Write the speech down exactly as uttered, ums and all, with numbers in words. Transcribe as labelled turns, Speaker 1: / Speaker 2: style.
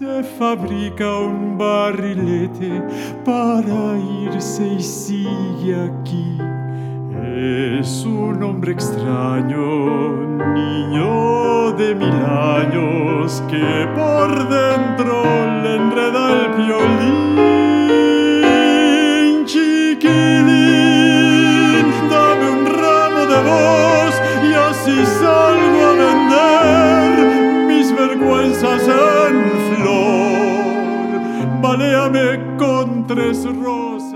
Speaker 1: se fabrica un barrilete para irse y sigue aquí. Es un hombre extraño, niño de mil años, que por dentro le enreda el violín. Chiquilín, dame un ramo de voz y así salgo a vender mis vergüenzas en flor. Baléame con tres rosas.